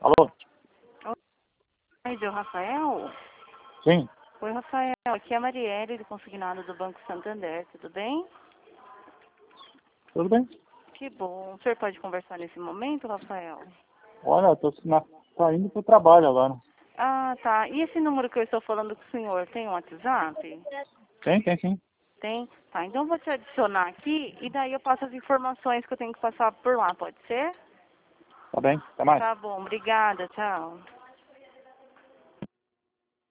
Alô? Oi, seu Rafael? Sim, Oi, Rafael. Aqui é a Marielle, do consignado do Banco Santander. Tudo bem? tudo bem? Que bom. O senhor pode conversar nesse momento, Rafael? Olha, eu tô saindo pro trabalho agora. Ah, tá. E esse número que eu estou falando com o senhor, tem um WhatsApp? Tem sim. Tem? Tá, então eu vou te adicionar aqui e daí eu passo as informações que eu tenho que passar por lá, pode ser? Tá bem, até mais. Tá bom, obrigada, tchau.